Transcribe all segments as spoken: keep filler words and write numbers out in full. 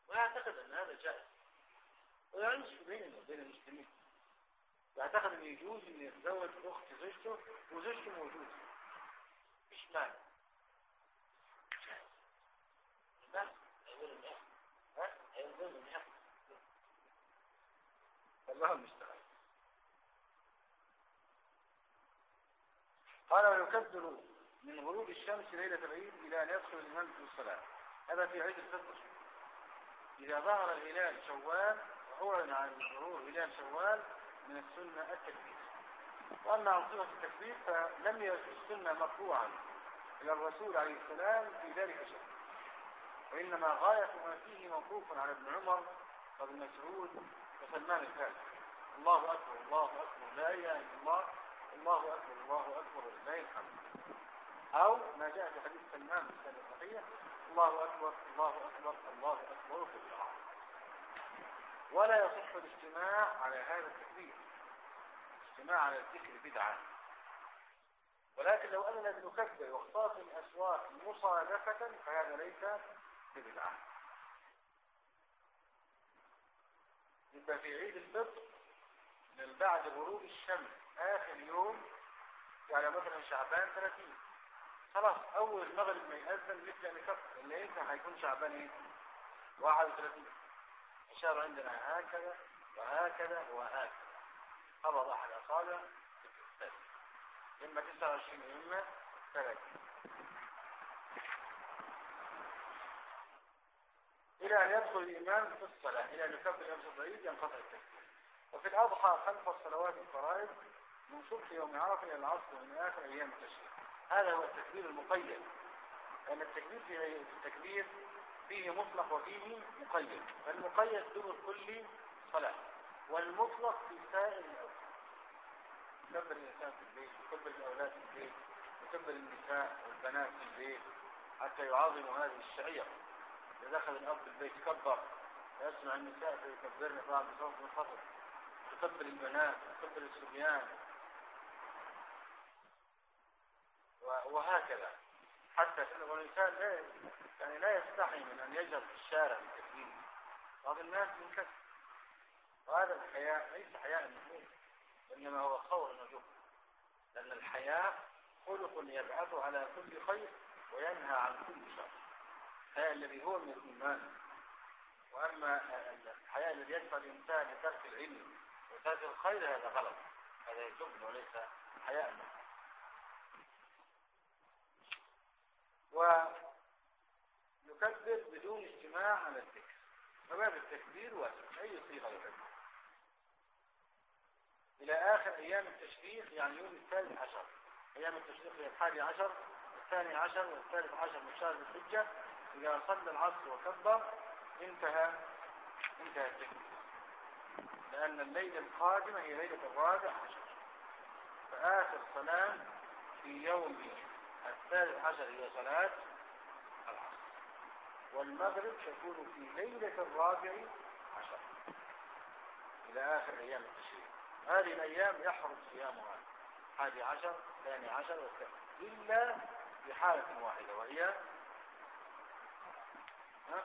ويعتقد أن هذا جائز ويعيش بيننا وبين المسلمين، يعتقد أن يجوز أن يتزوج أخت زوجته وزوجته موجودة، مش مانع جائز. الناس هيقول الناس ها هيقول الناس الله المستعان. قال ويكبر من غروب الشمس ليلة العيد إلى أن يدخل الإمام في الصلاة. هذا في عيد الفطر. إذا ظهر الهلال شوال وأعلن عن ظهور هلال شوال من السنة التكبير. وأما عن صفة التكبير فلم يكن السنة مرفوعا إلى الرسول عليه السلام في ذلك شيء، وإنما غاية ما فيه موقوف على ابن عمر وابن مسعود وسلمان الفارسي. الله أكبر الله أكبر لا إله إلا الله الله أكبر الله أكبر ولله الحمد. أو ما جاء في حديث سلمان في السنة الصحيحة الله أكبر الله أكبر الله أكبر في الأرض. ولا يصح الاجتماع على هذا التكبير، الاجتماع على الذكر بدعة. ولكن لو أننا بنكبر واختصاص الأصوات مصادفة فهذا ليس ببدعة. يبقى في عيد الفطر من بعد غروب الشمس آخر يوم، يعني مثلا شعبان ثلاثين، خلاص أول المغرب ما يأذن مثل أن يكفر اللي إنت هيكون شعبان إيه؟ واحد وثلاثين. الشهر عندنا هكذا وهكذا وهكذا، قبض أحد أصابع إما تسعة وعشرين إما ثلاثين إلى أن يدخل الإمام في الصلاة، إلى أن يكبر يوم العيد ينقطع التكبير. وفي الأضحى خلف الصلوات الفرائض من صبح يوم عرفة إلى العصر ومن آخر أيام التشريق. هذا هو التكبير المقيد، لأن التكبير في التكبير فيه مطلق وفيه مقيد، فالمقيد دون كل صلاة والمطلق في سائر الأوقات. يكبر الإنسان في البيت ويكبر الأولاد في البيت ويكبر النساء والبنات في البيت حتى يعظموا هذه الشعيرة. إذا دخل الأب في البيت يكبر، يسمع النساء فيكبرن طبعا بصوت منخفض، يكبر البنات يكبر الصبيان وهكذا. حتى الإنسان لا يعني لا يستحي من أن يجهر في الشارع بالتكبير. بعض الناس منكسر، وهذا الحياء ليس حياء النفوس إنما هو خوف النجوم، لأن الحياء خلق يبعث على كل خير وينهى عن كل شر، الحياء الذي هو من الإيمان. وأما الحياء الذي يدفع الإنسان لترك العلم وترك الخير هذا غلط، هذا يجب وليس حياء النفس. ويكبر بدون اجتماع على الذكر، فباب التكبير واسع أي صيغة يكبر إلى آخر أيام التشريق، يعني يوم الثالث عشر. أيام التشريق هي الحادي عشر والثاني عشر والثالث عشر من شهر الحجة. إذا صلى العصر وكبر انتهى انتهى التكبير، لأن الليلة القادمة هي ليلة الرابع عشر، فآخر صلاة في يوم الثالث عشر هي صلاة العصر، والمغرب تكون في ليلة الرابع عشر إلى آخر أيام التشريق. هذه الأيام يحرم صيامها، حادي عشر ثاني عشر والثالث، إلا بحالة واحدة وهي ها؟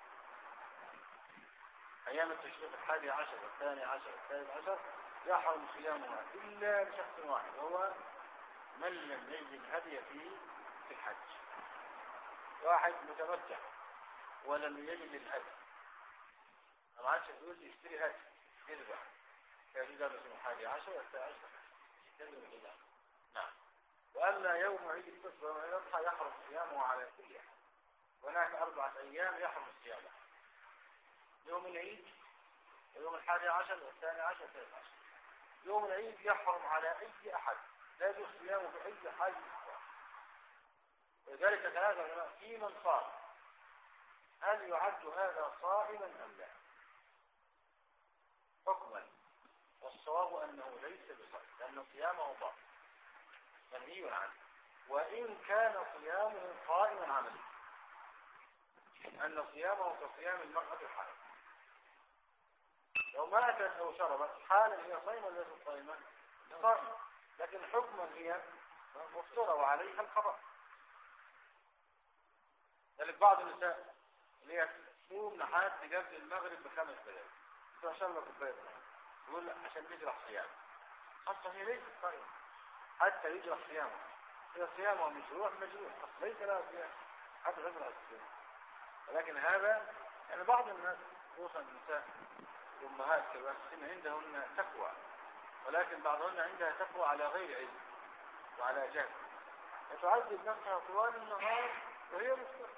أيام التشريق الحادي عشر والثاني عشر والثالث عشر يحرم صيامها إلا بشخص واحد، وهو من لم يجد الهدي في في الحج. واحد متمتع ولم يجد الهدي، ما عادش يقول يشتري هدي يذبح، فيجب أن يكون الحادي عشر والثاني عشر يلزم الإله. نعم. وأما يوم عيد الفطر ويوم الأضحى يحرم صيامه على كل حال. هناك أربعة أيام يحرم صيامه: يوم العيد ويوم الحادي عشر والثاني عشر والثالث عشر. يوم العيد يحرم على أي أحد، لا يجوز صيامه في أي حال من الأحوال. ولذلك تنازع العلماء في من صام هل يعد هذا صائما أم لا حكما، والصواب أنه ليس بصائم، لأن صيامه باطل منهي عنه، وإن كان صيامه قائما عمليا، أن صيامه كصيام المرأة الحائض. لو ماتت أو شربت حالا هي صائمة ولا ليست صائمة؟ صائمة، لكن حكما هي مفطرة وعليها القضاء. ذلك بعض النساء اللي هي صوم لحد قبل المغرب بخمس دقائق عشان الله كوبايه يقول عشان يجرح صيام اصلا هي ليست صائم حتى يجرح صيامه اذا صيامه مجروح مجروح اصلا ليس له صيام حتى يجرح الصيام. ولكن هذا يعني بعض الناس خصوصا النساء الامهات كبار السن عندهن تقوى، ولكن بعضهن عندها تقوى على غير علم وعلى جهل، فتعذب نفسها طوال النهار وهي مستقبل.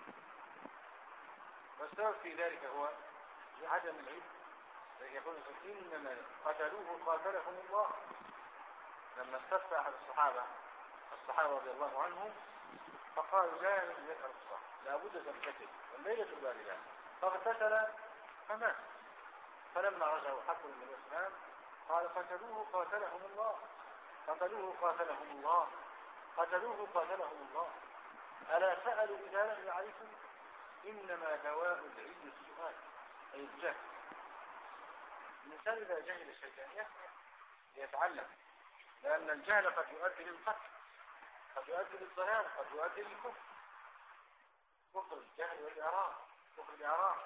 والسبب في ذلك هو عدم العلم. يقول إنما قتلوه قاتلهم الله. لما استفتى أحد الصحابة الصحابة رضي الله عنهم فقالوا لا يفعل الصح لابد أن تقتل والليلة باردة فاغتسل فمات. فلما رجعوا حكوا النبي صلى الله عليه وسلم قال قتلوه قاتلهم الله قتلوه قاتلهم الله قتلوه قاتلهم الله. ألا سألوا إذا لم يعرفوا؟ إنما دواء العلم السؤال أي الجهل. الإنسان إذا جهل شيئا يتعلم، لأن الجهل قد يؤدي للقتل، قد يؤدي للضلال، قد يؤدي للكفر. كفر الجهل والإعراض، كفر الإعراض.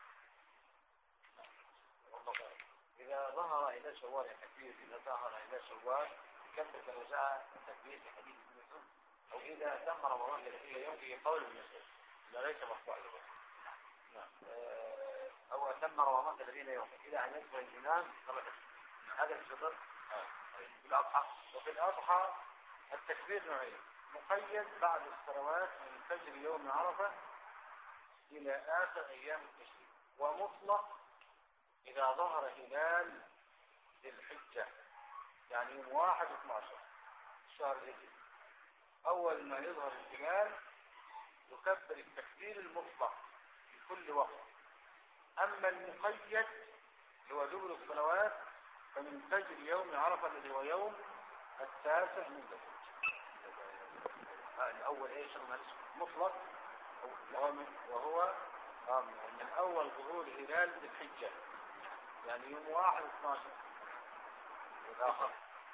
إذا ظهر إلى شوال كثير، إذا ظهر إلى شوال كثرة الرجاء التكبير في حديث ابن مسعود، أو إذا تم رمضان إلى يوم في قول ابن مسعود لا ليس مرفوع له. نعم. أو تم رمضان ثلاثين يوم إلى أن يدخل الإمام هذا الفطر في الأضحى. وفي الأضحى التكبير نوعين: مقيد بعد الصلوات من فجر يوم عرفة إلى آخر أيام التشريق، ومطلق إذا ظهر هلال ذي الحجة يعني يوم واحد اثناشر شهر الهجري، أول ما يظهر الهلال يكبر التكبير المطلق في كل وقت. أما المقيد هو دبر الصلوات فمن فجر يوم عرفة الذي هو يوم التاسع من ذي الحجة. الأول إيش مطلق وهو من أول ظهور هلال ذي الحجة يعني يوم واحد اثناشر والآخر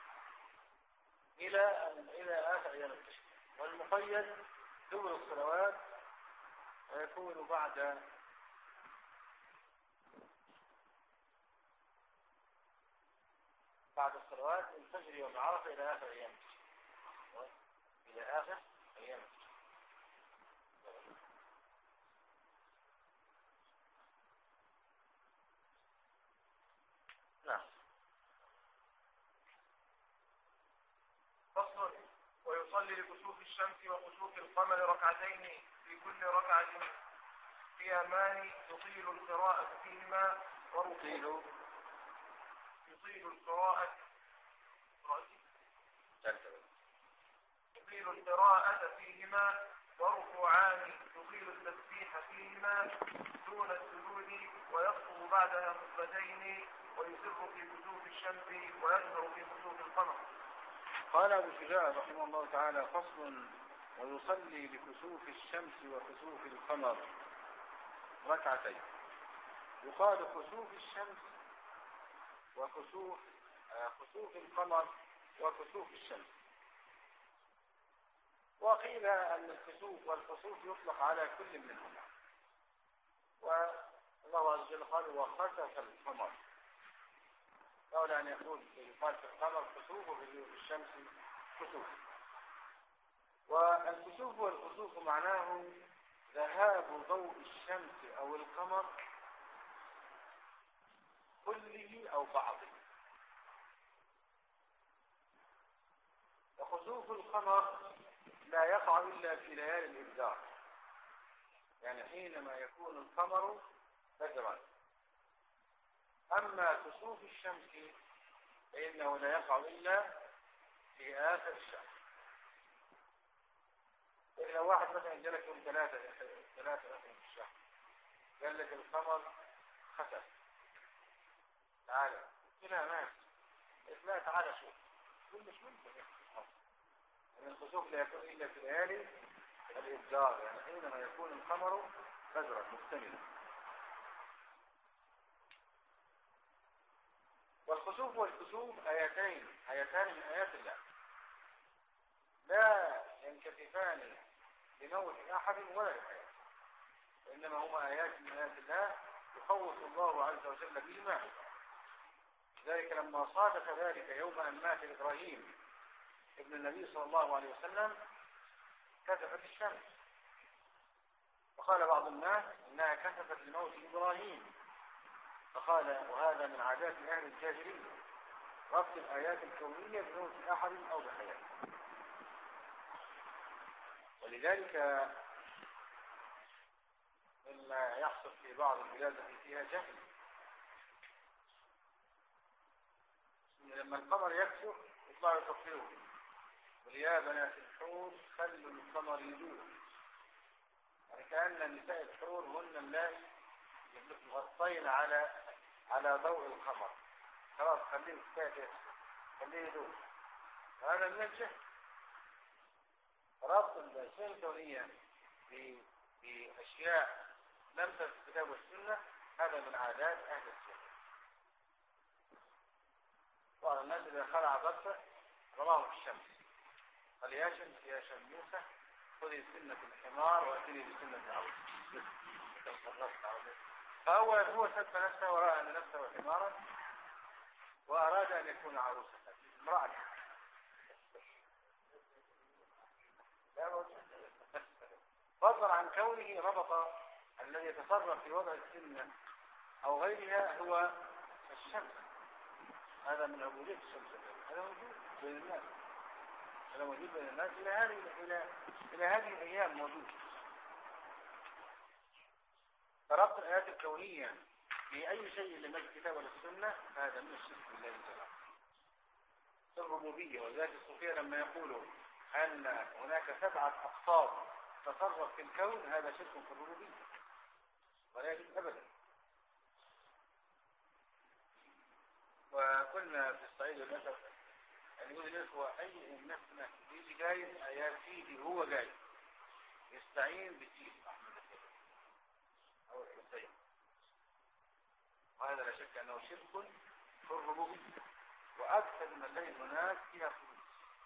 إلى إلى آخر أيام التشريق. والمقيد دبر الصلوات ويكون بعد بعد الصلوات من فجر يوم عرفة إلى آخر أيام التشريق إلى آخر أيام التشريق. نعم. فصل: ويصلي لكسوف الشمس وكسوف القمر ركعتين في كل ركعة قيامان يطيل القراءة فيهما وركوع يطيل القراءة يطيل القراءة فيهما وركوعان يطيل التسبيح فيهما دون السجود ويخطب بعدها خطبتين ويسر في كسوف الشمس ويجهر في كسوف القمر. قال أبو شجاع رحمه الله تعالى: فصل: ويصلي لكسوف الشمس وكسوف القمر ركعتين. يقال كسوف الشمس وكسوف آه كسوف القمر وكسوف الشمس. وقيل أن الكسوف والكسوف يطلق على كل منهما. والله عز وجل قال: وخسف القمر، قال أن يقول يقال في القمر كسوف وفي الشمس كسوف. والكسوف والكسوف معناه ذهاب ضوء الشمس أو القمر كله أو بعضه. وخسوف القمر لا يقع إلا في ليالي الإبدار، يعني حينما يكون القمر بدرا. أما كسوف الشمس فإنه لا يقع إلا في آخر الشهر. إذا واحد مثلا جلك يوم ثلاثة ثلاثة في الشهر قال لك القمر خسف، تعالى هنا مات، لا تعالى شوف، كل مش ممكن يعني الخسوف لا يكون إلا في ليالي الإبدار، يعني حينما يكون القمر بدرا مكتملا. والخسوف والكسوف آيتين آيتان من آيات الله لا ينكففان لموت أحد ولا لحياة، فإن إنما هما آيات من آيات الله يخوف الله عز وجل بهما. ذلك لما صادف ذلك يوم أن مات إبراهيم ابن النبي صلى الله عليه وسلم كسفت الشمس، وقال بعض الناس إنها كسفت لموت إبراهيم، فقال وهذا من عادات أهل الجاهلية ربط الآيات الكونية بموت أحد أو بحياته. ولذلك مما يحصل في بعض البلاد التي فيها جهل لما القمر يكسر يطلعوا يكفروه، قل يا بنات الحور خلوا القمر يدور، يعني كأن نساء الحور هن اللائي مغطين على على ضوء القمر، خلاص خليه يستاهل خليه يدور. هذا من الجهل. ربط الأشياء الكونية بأشياء لم تثبت في الكتاب والسنة هذا من عادات أهل الجهل. وعلى الناس إذا خلع بطه رماه في الشمس، قال يا شمس يا شموسة خذي سنة الحمار وأتني بسنة العروس. فهو هو سب نفسه ورأى أن نفسه حمارا وأراد أن يكون عروسا امرأة. فضلا عن كونه ربط الذي يتصرف في وضع السنة أو غيرها هو الشمس. هذا من عبودية الشمس، هذا موجود بين الناس، هذا موجود بين الناس إلى هذه إلى إلى هذه الأيام موجود. فربط الآيات الكونية بأي شيء لما الكتاب والسنة هذا من الشرك بالله تعالى. الربوبية، وذلك الصوفية لما يقولوا أن هناك سبعة أقطاب تصرف في الكون هذا شرك في الربوبية ولا يجوز أبدا. وكنا في الصعيد للأسف يعني يقول الإخوة أي نفسنا يجي جايز آيات فيه هو جايز يستعين بالسيد أحمد الكبير أو الحسين، وهذا لا شك أنه شرك في الربوبية وأكثر من الليل هناك فيها خلوص.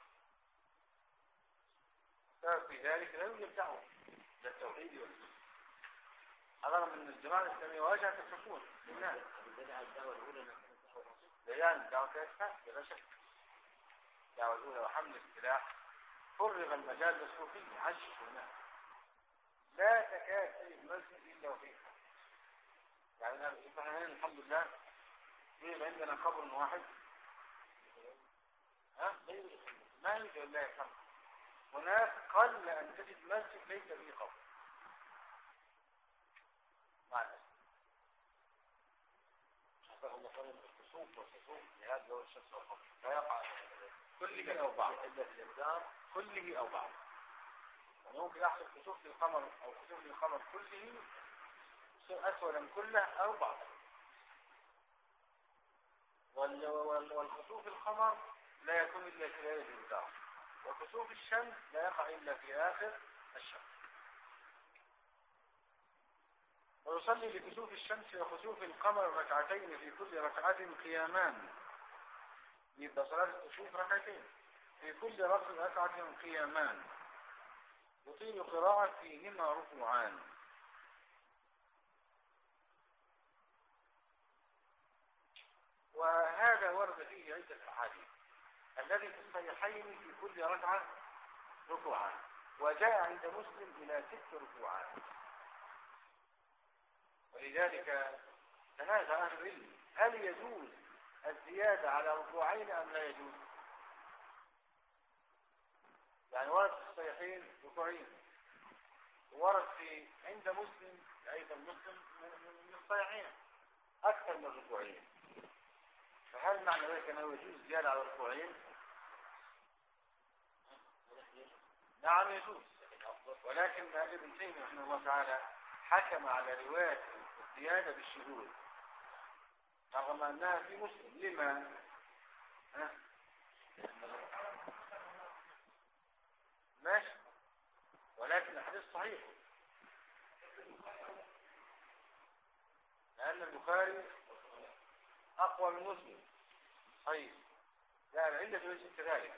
سبب في ذلك لا يوجد دعوة للتوحيد والسنة، على الرغم من الجماعة الإسلامية واجهت السكون للناس. الدعوة الأولى يعني الدعوة كانت بلا شك. الدعوة الأولى وحمل السلاح فرغ المجال للصوفية عشش الناس، لا تكاد أي مسجد إلا وفيه. يعني نحن الحمد لله يجب عندنا قبر واحد ها ما يوجد إلا يحمل. هناك قل أن تجد مسجد ليس فيه قبر مع الأسف. شفاه الله قال الخصوف والخصوف لهذا هو الشمس والقمر لا يقع كله أو بعض إلا في الإبدار كله أو بعض. ممكن يحصل خسوف للقمر أو خسوف للقمر كله يصير أسودا كله أو بعضه. والخسوف القمر لا يكون إلا في ليلة الإبدار، وخسوف الشمس لا يقع إلا في آخر الشمس. ويصلي لكسوف الشمس وخسوف القمر ركعتين في كل ركعة قيامان. يبقى صلاة الكسوف ركعتين في كل ركعة قيامان يطيل قراءة فيهما ركوعان. وهذا ورد فيه عدة أحاديث الذي في الصحيحين في كل ركعة ركوعان، وجاء عند مسلم إلى ست ركوعات. ولذلك تنازع أهل العلم هل يجوز الزيادة على ركوعين أم لا يجوز؟ يعني ورد في الصحيحين ركوعين، ورد في عند مسلم أيضا مسلم من الصحيحين أكثر من ركوعين. فهل معنى ذلك أنه يجوز زيادة على ركوعين؟ نعم يجوز، ولكن ابن تيمية رحمه الله تعالى حكم على رواية الزيادة بالشذوذ رغم أنها في مسلم. لما؟ ها؟ ماشي، ولكن الحديث صحيح لأن البخاري أقوى من مسلم صحيح. لا العلة ليست كذلك.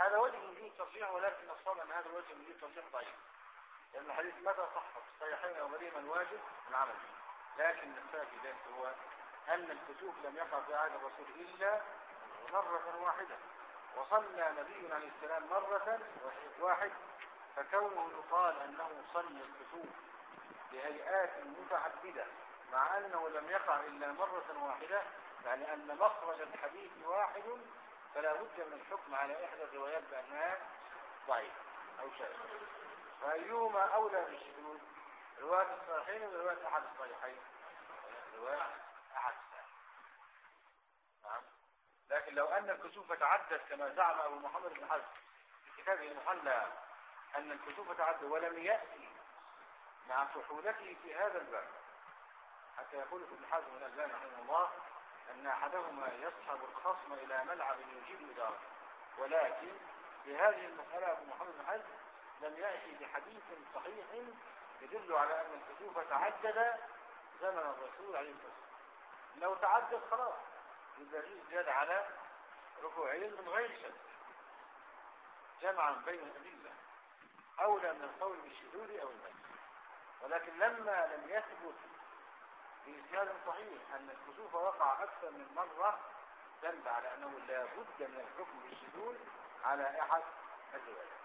هذا وجه من وجوه التصحيح، ولكن الصواب أن هذا الوجه من وجوه التصحيح ضعيف، لأن الحديث متى صح في الصحيحين أو غيرهما الواجب العمل به. لكن السابق ذلك هو أن الكسوف لم يقع في عهد الرسول إلا مرة واحدة، وصلى نبينا عليه السلام مرة واحد، فكونه يقال أنه صلى الكسوف بهيئات متعددة مع أنه لم يقع إلا مرة واحدة، يعني أن مخرج الحديث واحد، فلا بد من الحكم على إحدى الروايات بأنها ضعيف أو شاذ. فأيهما أولى بالشذوذ؟ رواية الصحيحين ولا رواية أحد الصحيحين؟ رواية أحد الصحيحين. نعم. لكن لو أن الكسوف تعدد كما زعم أبو محمد بن حزم في كتابه المحلى أن الكسوف تعدد ولم يأتي مع فحولته في هذا الباب، حتى يقول ابن حزم من الألباني رحمه الله أن أحدهما يصحب الخصم إلى ملعب يجيب إدارة، ولكن في هذه المسألة أبو محمد بن حزم لم يأتي بحديث صحيح يدل على أن الكسوف تعدد زمن الرسول عليه الصلاة والسلام. لو تعدد خلاص يبقى فيه زيادة على ركوعين من غير شك، جمعا بين الأدلة أولى من القول بالشذوذ أو المنع. ولكن لما لم يثبت بإسناد صحيح أن الكسوف وقع أكثر من مرة دل على أنه لا بد من الحكم بالشذوذ على أحد الروايات.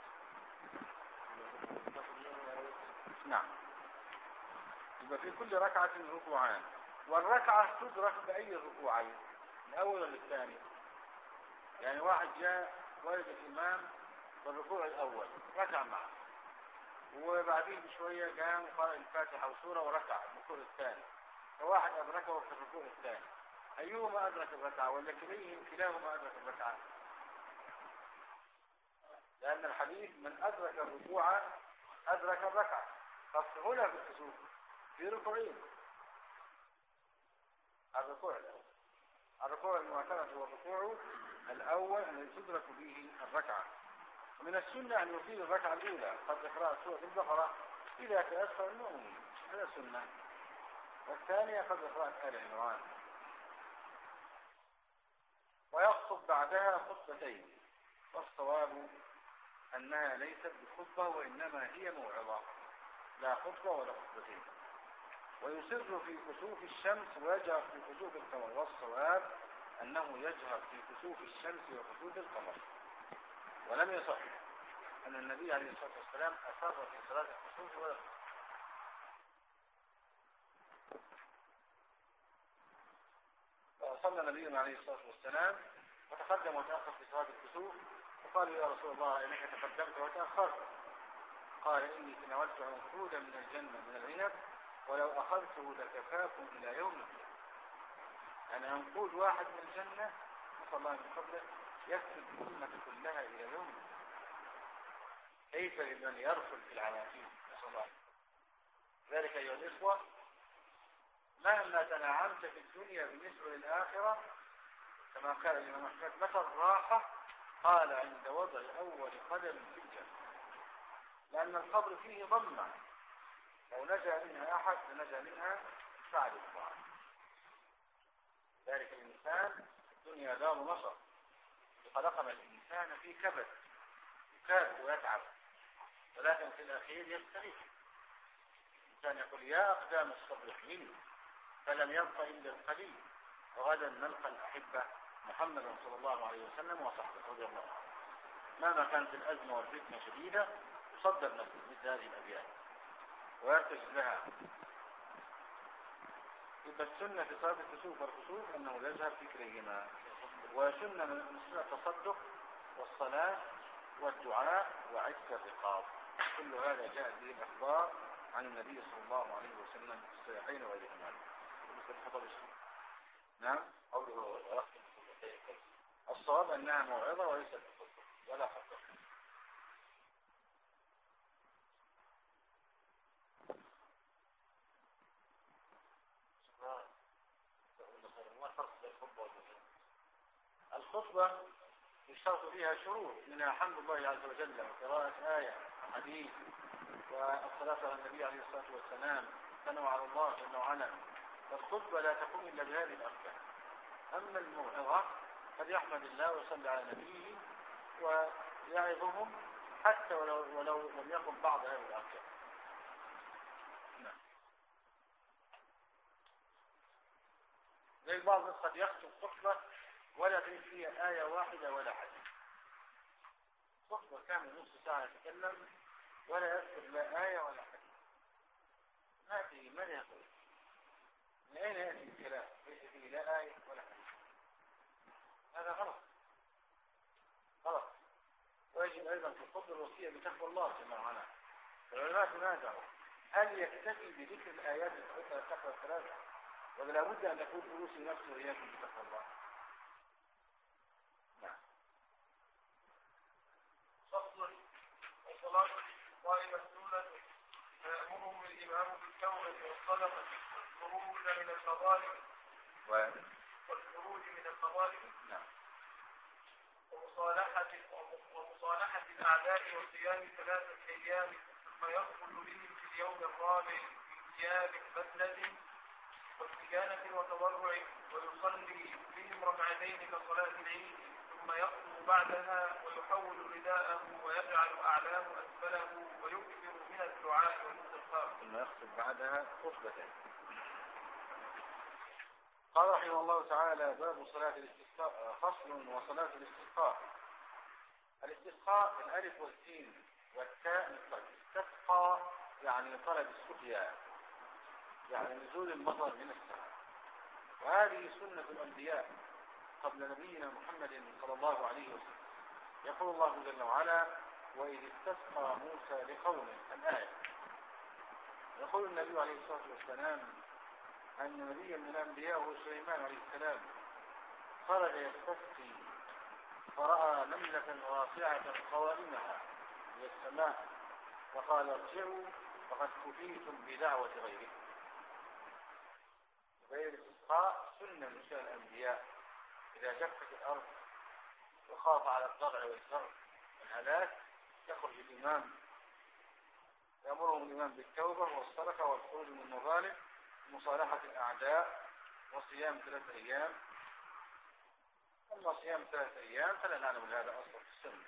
نعم. يبقى في كل ركعة ركوعان، والركعة تدرك بأي ركوعين، الأول ولا الثاني؟ يعني واحد جاء ولد الإمام بالركوع الأول ركع معه، وبعدين بشوية قام وقرأ الفاتحة وسورة وركع الركوع الثاني، فواحد أدركه في الركوع الثاني، أيهما أدرك الركعة ولا كليهم كلاهما أدرك الركعة؟ لأن الحديث من أدرك الركوع أدرك الركعة، فهنا في الكسوف في ركوعين، الركوع الأول الركوع المعتمد هو الركوع الأول الذي تدرك به الركعة. ومن السنة أن يطيل الركعة الأولى قبل قراءة سورة البقرة إذا تأثر المؤمن، هذا سنة، والثانية قبل قراءة آل عمران، ويخطب بعدها خطبتين، والصواب أنها ليست بخطبة وإنما هي موعظة، لا خطبة ولا خطبتين. ويسر في كسوف الشمس ويجهر في كسوف القمر، والصواب أنه يجهر في كسوف الشمس وكسوف القمر. ولم يصح أن النبي عليه الصلاة والسلام أسر في صلاة الكسوف ولا القمر. فصلى نبينا عليه الصلاة والسلام وتقدم وتأخر في صلاة الكسوف، فقالوا يا رسول الله إنك تقدمت وتأخرت، قال إني تناولت عنقودا من الجنة من العنب ولو أخذته لكفاكم إلى يوم القيامة. يعني عنقود واحد من الجنة نسأل الله من فضله يكتب الأمة كلها إلى يوم القيامة. كيف لمن يرفض في العناقيد؟ نسأل الله. ذلك أيها الإخوة مهما تنعمت في الدنيا بالنسبة للآخرة كما قال الإمام أحمد متى الراحة؟ قال عند وضع أول قدم في الجنة، لأن القبر فيه ضمة، لو نجا منها أحد لنجا منها سعد الطاعة. ذلك الإنسان الدنيا دار مصر، خلقنا الإنسان في كبد يكاد ويتعب، ولكن في الأخير يستريح. الإنسان يقول يا أقدام الصبر احملي فلم يبق إلا القليل، وغدا نلقى الأحبة محمدا صلى الله عليه وسلم وصحبه رضي الله عنه. مهما كانت الأزمة والفتنة شديدة يصدر نفسه مثل هذه الأبيات ويركز لها. يبقى السنة في صلاة الكسوف والكسوف أنه يجهر في كليهما، وسنة من السنة التصدق والصلاة والدعاء وعتق الرقاب، كل هذا جاء به الأخبار عن النبي صلى الله عليه وسلم في الصحيحين وغيرهما. نعم. الصواب أنها موعظة وليست بخطبة ولا خطبة. الخطبة يشترط فيها شروط، منها حمد الله عز وجل وقراءة آية حديث والصلاة على النبي عليه الصلاة والسلام ثنوا على الله جل وعلا. فالخطبة لا تقوم إلا بهذه الأركان. أما الموعظة قد يحمد الله ويصلي على نبيه يعظهم حتى ولو, ولو لم يكن بعض هذه الأركان. نعم. زي بعض الناس قد يختم خطبة ولا تجد فيها آية واحدة ولا حديث. خطبة كامل نص ساعة يتكلم ولا يذكر لا آية ولا حديث. هذه ماذا يقول؟ من أين يأتي الكلام؟ ليس فيه لا آية ولا حديث. هذا غلط. غلط. ويجب أيضا في الخطبة الوصية بتقوى الله جل وعلا. العلماء تنازعوا هل يكتفي بذكر الآيات التي تقوى الثلاثة ولا لابد أن تكون دروس نفسه وإياكم بتقوى الله؟ نعم. فصل وصلاة قائمة مسؤولة يأمرهم الإمام بالتوبة والصدقة والخروج من المظالم والخروج من المظالم نعم. ومصالحة ومصالحة الأعداء وصيام ثلاثة أيام ثم يدخل بهم في اليوم الرابع بثياب مسند واستكانة وتضرع ويصلي بهم ركعتين كصلاة العيد ثم يخطب بعدها ويحول رداءه ويجعل أعلاه أسفله ويكثر من الدعاء والاستغفار. ثم يخطب بعدها خطبتين. قال رحمه الله تعالى: باب صلاة الاستسقاء. فصل وصلاة الاستسقاء. الاستسقاء الألف والسين والتاء مثل استسقى يعني طلب السقيا، يعني نزول المطر من السماء، وهذه سنة الأنبياء قبل نبينا محمد صلى الله عليه وسلم. يقول الله جل وعلا: وإذ استسقى موسى لقومه، الآية. يقول النبي عليه الصلاة والسلام أن نبيا من الأنبياء هو سليمان عليه السلام خرج يستسقي فرأى نملة رافعة قوائمها من السماء فقال: ارجعوا فقد كفيتم بدعوة غيره. غير الاستسقاء سنة من شأن الأنبياء. إذا جفت الأرض وخاف على الضرع والزرع والهلاك يخرج الإمام يأمرهم الإمام بالتوبة والصدقة والخروج من المظالم ومصالحة الأعداء وصيام ثلاثة أيام. أما صيام ثلاثة أيام فلا نعلم هذا أصلا في السنة.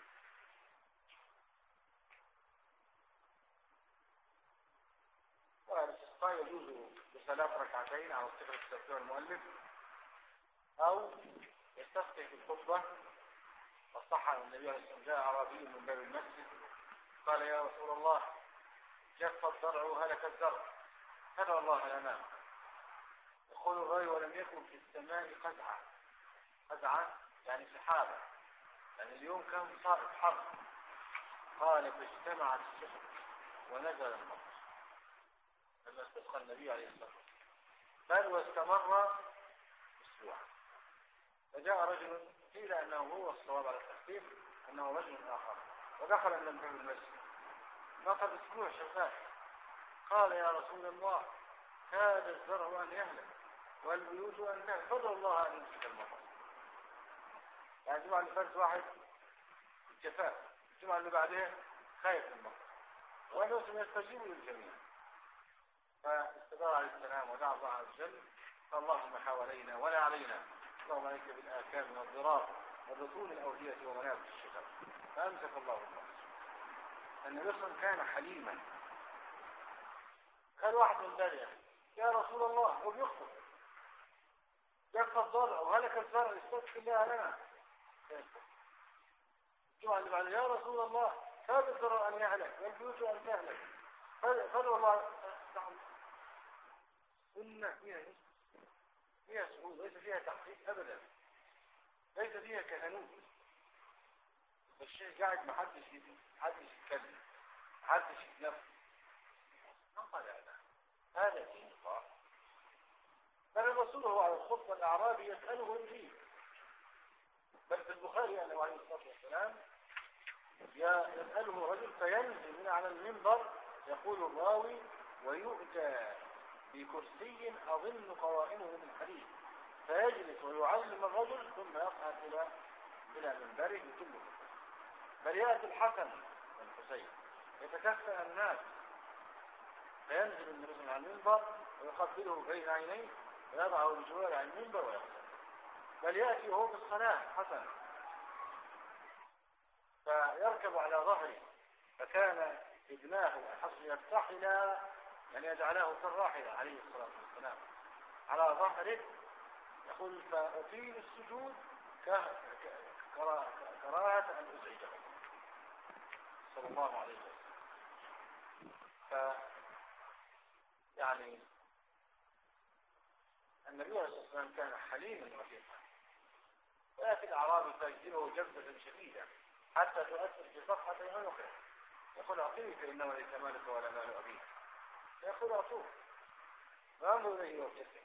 والاستسقاء يجوز بصلاة ركعتين على الصفر التسبيح المؤلف، أو يستسقي في الخطبة. فصح النبي عليه الصلاة والسلام: جاء أعرابي من باب المسجد قال: يا رسول الله، جف الضرع وهلك الزرع، فادع الله لنا. يقول الراوي: ولم يكن في السماء قزعة. قزعة يعني سحابة، يعني اليوم كان صائب حر. قال: فاجتمعت السحب ونزل المطر. لما استسقى النبي عليه الصلاة والسلام بل واستمر اسبوعا. فجاء رجل قيل انه هو الصواب على التخفيف انه رجل اخر ودخل النبي المسجد مطر اسبوع شغال. قال: يا رسول الله، كاد الزرع ان يهلك والبيوت ان تهلك، فادعوا الله ان يمسك المطر. يعني الجمعه اللي فاتت واحد الجفاف، الجمعه اللي بعدها خايف من المطر، والناس يستجيبوا للجميع. فاستدار عليه السلام ودعا الله عز وجل: اللهم حوالينا ولا علينا، اللهم عليك بالآكام والضرار وبطون الأودية ومنابت الشجر. فأمسك الله المطر. النبي صلى الله عليه وسلم كان حليما. قال واحد من ذلك: يا رسول الله، هو بيخطب جف الضرع وهلك الزرع، استغفر الله لنا. الجمعة اللي بعد: يا رسول الله، كاد الزرع أن يهلك والبيوت أن تهلك، فادعوا الله. سنة فيها فيها سهول، ليس فيها تحقيق أبدا، ليس فيها كهنوت. الشيء قاعد محدش محدش يتكلم، محدش يتنفس. قال: هذا هذا دين الله. بل الرسول هو على الخطبة الأعرابي يسأله الدين. بل في البخاري أنه عليه الصلاة والسلام يسأله رجل فينزل من على المنبر، يقول الراوي: ويؤتى بكرسي أظن قوائمه من حديد، فيجلس ويعلم الرجل ثم يصعد إلى إلى منبره يتم. بل يأتي الحسن والحسين يتكفأ الناس فينزل النبي على المنبر ويقبله بين عينيه ويضعه بجوار عن المنبر ويخطب. بل يأتي وهو بالصلاة حسن فيركب على ظهره، فكان ابناه الحسن يرتحل يعني يجعله كالراحلة عليه الصلاة والسلام على ظهره. يقول فأطيل السجود كراهة أن أزعجه صلى الله عليه وسلم. ف يعني النبي عليه الصلاة والسلام كان حليما رفيقا، ويأتي الأعرابي فيجذبه جذبة شديدة حتى تؤثر في صفحة عنقه، يقول أعطيك إنه ليس مالك ولا مال أبيك، يقول أعطوه وأنظر إليه وابتسم.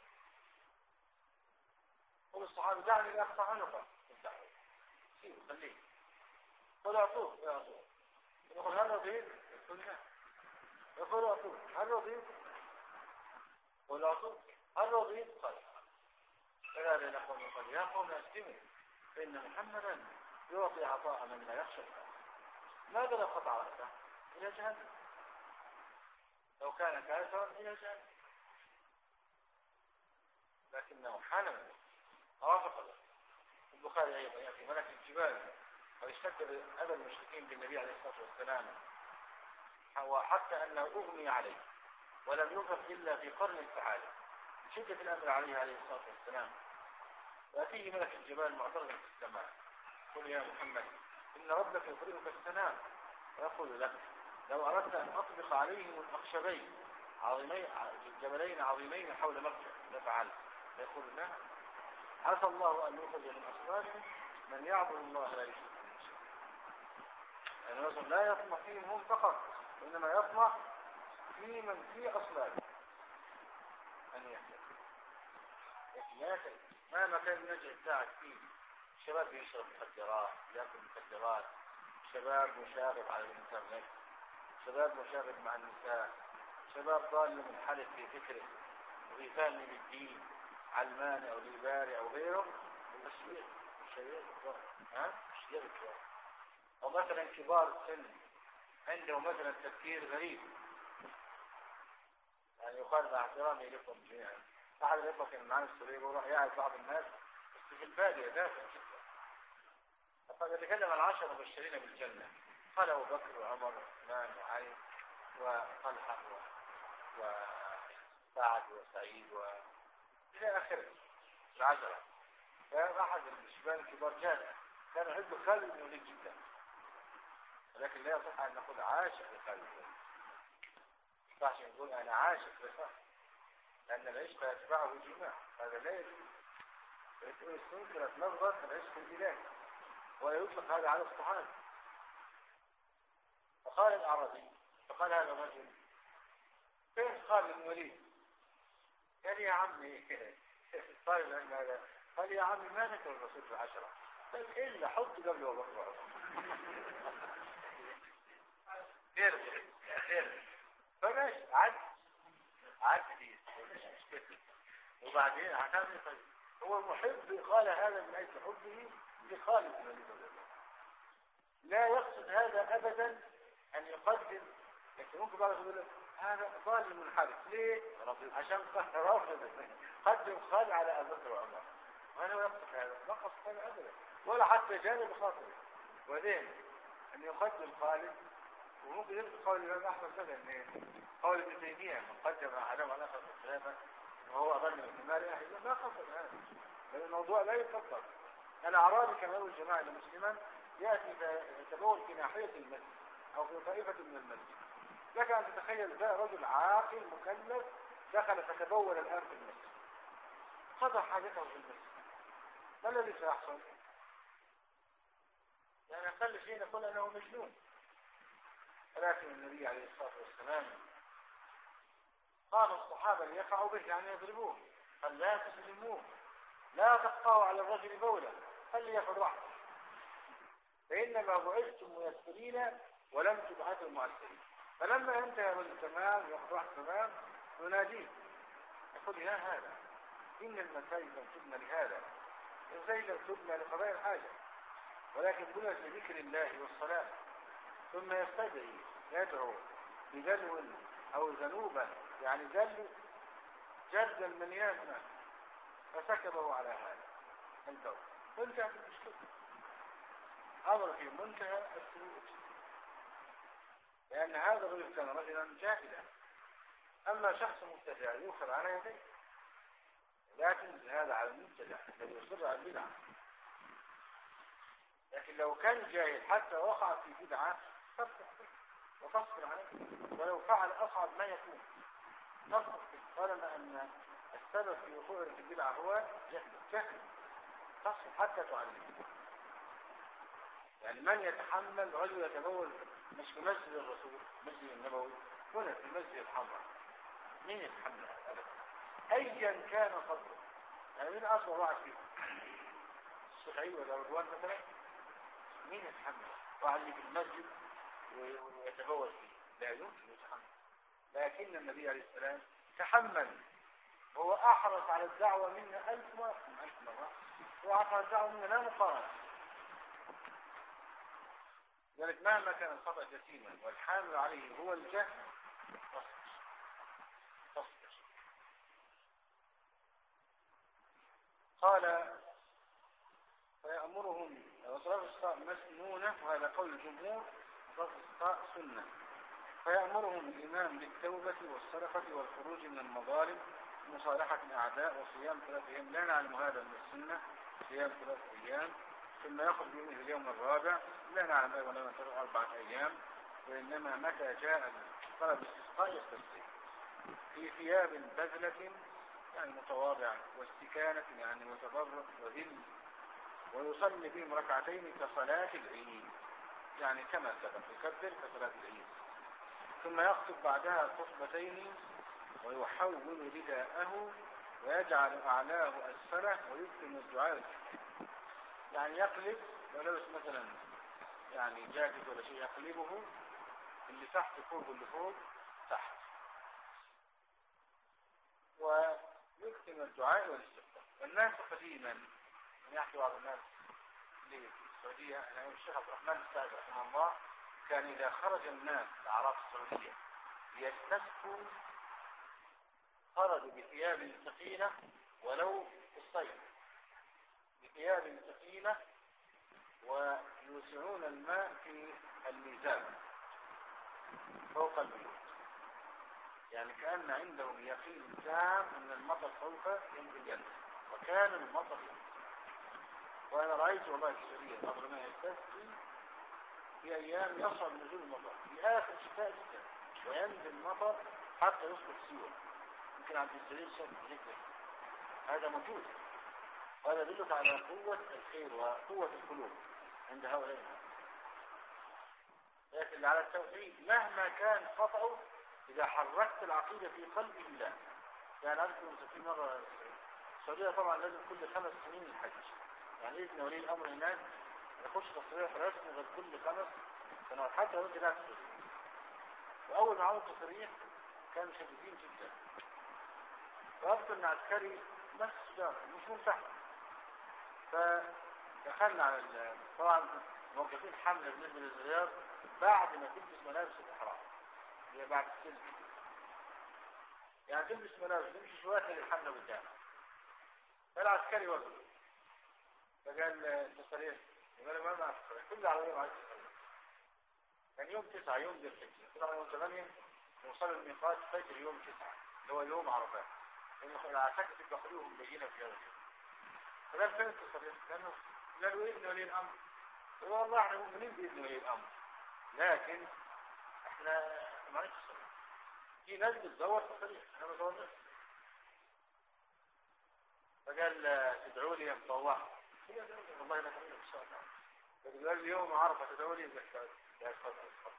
قل الصحابي دعني لأقطع عنقه، افتحه سيبه خليه، قل أعطوه ويعطوه. يقول هل رضيت؟ يقول لا. يقول أعطوه هل رضيت؟ قل أعطوه هل رضيت؟ قال فلا لنحن قال يا قوم أسلموا فإن محمدا يعطي عطاء من لا يخشى الله. ماذا لو قطع رأسه؟ إلى جهنم. لو كان كافرا إلى جهنم، لكنه حالما رافق الله. البخاري أيضا يأتي ملك الجبال ويشتد أذى المشركين بالنبي عليه الصلاة والسلام، وحتى أنه أغمي عليه ولم ينفق إلا في قرن السعادة شدة الأمر عليه عليه الصلاة والسلام. ويأتيه ملك الجبال معترضا في السماء، قل يا محمد إن ربك يقرئك السلام، ويقول لك لو أردت أن أطبق عليهم الأخشبين عظيمين جبلين عظيمين حول مكة لفعل. يقول لا، عسى الله أن يخرج من أصلابهم من يعبد الله لا يشرك به شيئا. يعني مثلا لا يطمع فيهم هم فقط، وإنما يطمع في من في أصلابهم أن يهتدي. لكن مهما كان النجع بتاعك فيه شباب يشرب مخدرات، ياكل مخدرات، شباب مشاغب على الانترنت، شباب مشاغب مع النساء، شباب ضال منحرف في فكره وفي فهم بالدين، علماني او ليباري او غيره، الشيء الشيء ها الشيء او مثلا كبار السن عنده مثلا تفكير غريب. يعني يقال مع احترامي لكم جميعا، احد الاخوه كان معنا السوري وراح يعرف بعض الناس في الباديه دافع جدا، فقد يتكلم عن عشرة مبشرين بالجنه، قال ابو بكر وعمر وعثمان وعلي وطلحه وسعد وسعيد و الى اخره العشره. كان احد الشباب الكبار جامع كان يحب خالد بن الوليد جدا، ولكن لا يصح ان نقول عاشق لخالد بن الوليد. ما ينفعش نقول انا عاشق لخالد، لان العشق يتبعه الجماع، هذا لا يجوز. تقول السنة تنظر العشق الالهي ولا يطلق هذا على الصحابه. فقال الاعرابي، فقال هذا الرجل فين خالد بن الوليد؟ قال يا عمي طيب عند هذا، قال يا عمي ما ذكر الرسول في العشرة؟ قال إلا حط قبله وبكره خير خير فماشي عد عد دي. وبعدين هتعمل طيب هو المحب قال هذا من أجل حبه لخالد بن الوليد، لا يقصد هذا أبدا أن يقدم. لكن ممكن بعض يقول لك هذا ظالم منحرف ليه؟ عشان رافض قدم خالد على أبي بكر وعمر، وانا يقصد هذا ما قصد هذا ابدا ولا حتى جانب خاطئ. وبعدين ان يقدم خالد، وممكن يلقي قول الامام احمد مثلا ان قول ابن تيميه من قدم احدهم على اخر الخلافه وهو اظن من مال اهل ما قصد هذا، لان الموضوع لا يفكر. الاعرابي كما يقول الجماعه المسلما ياتي يتبول في ناحيه المسجد او في طائفه من المسجد، لك ان تتخيل ذا رجل عاقل مكلف دخل فتبول الان في المسجد، قضى حاجته في المسجد، ما الذي سيحصل؟ يعني أقل شيء نقول أنه مجنون. ولكن النبي عليه الصلاة والسلام قال الصحابة ليقعوا به يعني يضربوه، قال لا تسلموه، لا تقطعوا على الرجل بولا، فليأخذ راحته، فإنما بعثتم ميسرين ولم تبعثوا معسرين. فلما انتهى الرجل تمام يأخذ راحته تمام يناديه يقول يا هذا إن المساجد لم تبنى لهذا، المساجد لم تبنى لقضاء الحاجة، ولكن بنيت لذكر الله والصلاة. ثم يستدعي يدعو بدلو أو ذنوبا، يعني دل جد المليان ماء، فسكبه على هذا الدور، فانتهت المشكلة. أمر في منتهى السهولة، لأن هذا الرجل كان رجلا جاهلا. أما شخص مبتدع يؤخذ على يديه، لكن هذا على المبتدع الذي يصر على البدعة. لكن لو كان جاهل حتى وقع في بدعة تصبر وتصبر عليه، ولو فعل أصعب ما يكون تصبر، طالما أن السبب في وقوع في البدعة هو جهل جهل تصبر حتى تعلم. يعني من يتحمل رجل يتبول مش في مسجد الرسول مسجد النبوي، هنا في المسجد الحمراء، مين يتحمل أبدا أيا كان قدره؟ يعني مين أصغر واحد فيكم؟ الشيخ ولا رضوان مثلا؟ مين يتحمل واحد اللي في المسجد ويتبول فيه؟ لا يمكن يتحمل. لكن النبي عليه السلام تحمل، هو أحرص على الدعوة منا ألف مرة ألف مرة هو أحرص على الدعوة منا لا مقارنة. لذلك مهما كان الخطأ جسيما والحامل عليه هو الجهل تصبر تصبر. قال فيأمرهم وصلاة الإسقاء مسنونة، وهذا قول الجمهور، صلاة الإسقاء سنة. فيأمرهم الإمام بالتوبة والصدقة والخروج من المظالم ومصالحة الأعداء وصيام ثلاث أيام، لا نعلم هذا من السنة، صيام ثلاث أيام، ثم يأخذ بيومه في اليوم الرابع، لا نعلم أيضا لما ترى أربعة أيام، وإنما متى جاء طلب الاستسقاء يستسقي في ثياب بذلة يعني متواضعة، واستكانة يعني متضرع وذل، ويصلي بهم ركعتين كصلاة العيد، يعني كما سبق يكبر كصلاة العيد، ثم يخطب بعدها خطبتين ويحول رداءه ويجعل أعلاه أسفله ويكتم الدعاء. يعني يقلب لو لبس مثلا يعني جاكيت ولا شيء يقلبه اللي تحت فوق واللي فوق تحت، ويكتم الدعاء والاستفتاء. الناس قديما يحكي بعض الناس في السعودية أن الشيخ عبد الرحمن السعد رحمه الله كان إذا خرج الناس الأعراف السعودية ليستسقوا خرجوا بثياب ثقيلة ولو في الصيف، بثياب ثقيلة ويوسعون الماء في الميزان فوق البيوت، يعني كأن عندهم يقين تام أن المطر سوف ينزل ينزل، وكان المطر ينزل. وأنا رأيت والله في السعودية قبل ما يستسقي في أيام يصعب نزول المطر في آخر شتاء جدا، وينزل المطر حتى يسقط سيول، يمكن عند السرير صوت جدا. هذا موجود، وهذا يدلك على قوة الخير وقوة القلوب عند هؤلاء الناس. لكن على التوحيد مهما كان خطأه إذا حركت العقيدة في قلبه لا. يعني أذكر في مرة السعودية طبعا لازم كل خمس سنين الحج، يعني إذن ولي الأمر هناك يخش تصريح رسمي غير كل خمس سنوات حتى لو أنت لا تصريح. وأول ما عمل تصريح كانوا شديدين جدا، وأذكر أن عسكري نفس الشجار مش منتحر، فدخلنا على طبعا موقفين حملة بالنسبة للزيار بعد ما تلبس ملابس الإحرام، هي بعد السلم يعني تلبس ملابس تمشي شوية للحملة قدامها. فالعسكري وقف فقال التصريح يقول ما معك تصريح كل عربية معك تصريح. كان يوم تسعة يوم ذي الحجة، طبعا يوم ثمانية نوصل الميقات فجر يوم تسعة اللي هو يوم عرفات، لأن العساكر تدخلوهم بيجينا في هذا الشيء. فقال فين التصريح؟ لأنه قالوا إذن ولي الأمر. والله احنا مؤمنين بإذن ولي الأمر، لكن احنا ما نعرفش تصريح. في ناس بتزور تصريح احنا ما زورناش. فقال تدعوا لي مطوعة والله لا تعلم إن شاء الله. فقال اليوم عرفة تدعوا لي بحثات لا يتفضل يتفضل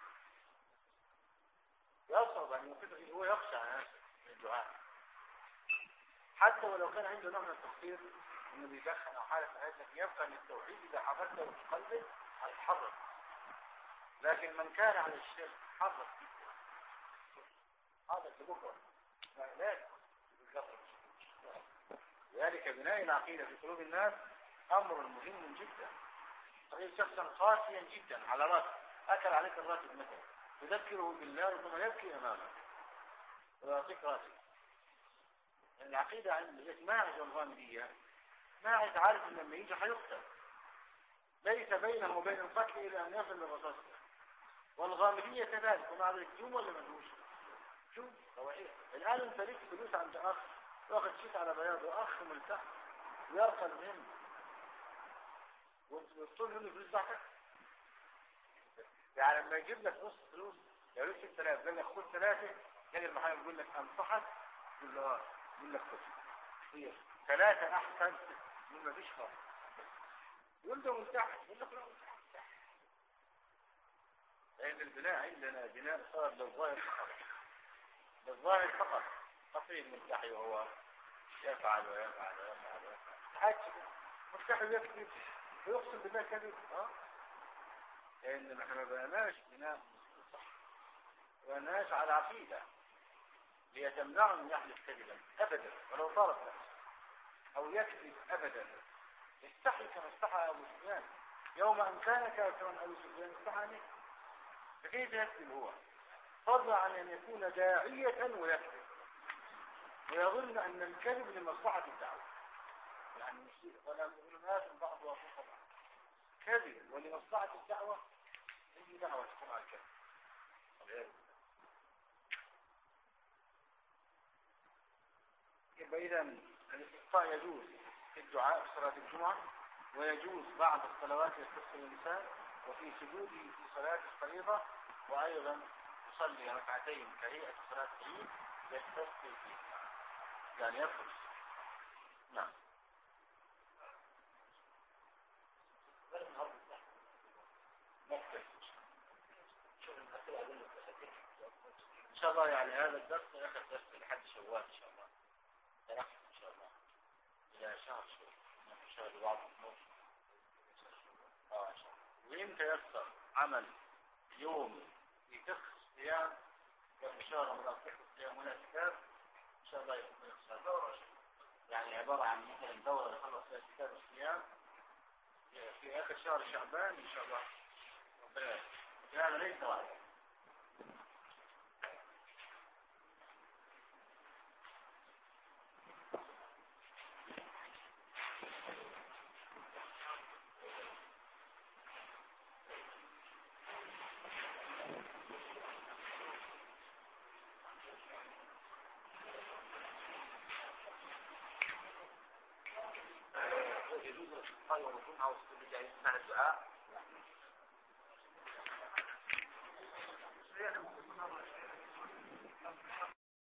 يصعب أن ينقذ هو يخشى عن من الدعاء، حتى ولو كان عنده نوع من التخطير انه بيدخن او حالة من هذا، يبقى ان التوحيد اذا حفظته في قلبه هيتحرك. لكن من كان على الشرك حرك جدا هذا بكره ما لا بالقطر. لذلك بناء العقيدة في قلوب الناس امر مهم جدا. تخيل شخصا قاسيا جدا على راسه اكل عليك الراتب مثلا تذكره بالله ثم يبكي امامك ويعطيك راتب. العقيدة عند ماعز والغامدية، ماعز عارف ان لما يجي حيقتل، ليس بينه وبين القتل إلى أن يصل للرصاص. والغامدية كذلك، ومع ذلك جوم ولا مدوش؟ جوم روائية. الآن انت ليك فلوس عند أخ واخد شيك على بياض وأخ ملتحق ويرقى المهم وتطول منه فلوس بحثك. يعني لما يجيب لك نص فلوس يقول لك ثلاثة، قال لك خد ثلاثة، كان المحامي يقول لك أنصحك، يقول له اه، يقول لك خد هي ثلاثة أحسن من ما فيش خالص. يقول له ملتحق، يقول لك لا ملتحق. لأن البناء عندنا بناء صار للظاهر فقط، للظاهر فقط. قصير الملتحي وهو يفعل ويفعل ويفعل ويفعل حاجة ملتحي يكذب ويقسم بالله كذب. اه لأن احنا ما بناش بناء صح، ما بناش على عقيدة ليتمنعه من يحلف كذبا أبدا ولو طارت نفسه، أو يكذب أبدا. استحي كما استحى أبو سفيان يوم أن كان كافرا. أبو سفيان استحى منه، فكيف يكذب هو؟ فضلا عن أن يكون داعية ويكذب ويظن أن الكذب لمصلحة الدعوة. يعني ولا يقول الناس بعض وفوق بعض كذب ولمصلحة الدعوة، هي دعوة تكون على الكذب. يبقى إذا الاستسقاء يجوز في الدعاء في صلاة الجمعة، ويجوز بعد الصلوات يستسقي الإنسان، وفي سجوده في صلاة الفريضة، وأيضا يصلي ركعتين كهيئة صلاة العيد يستسقي فيها، يعني يفرش. نعم. إن شاء الله يعني هذا الدرس يأخذ درس لحد شوال إن شاء الله، ترحم إن شاء الله إلى شهر شوال، نحن شهر بعض النور آه إن شاء الله. وإمتى يصدر عمل يوم في فقه الصيام والإشارة من فقه الصيام والاعتكاف إن شاء الله يكون دورة، يعني عبارة عن مثلا دورة يخلص فيها كتاب الصيام في آخر شهر شعبان إن شاء الله. ربنا هذا ليس واحد. يجوز الاستسقاء يوم الجمعة وسجود الجاهز مع الدعاء.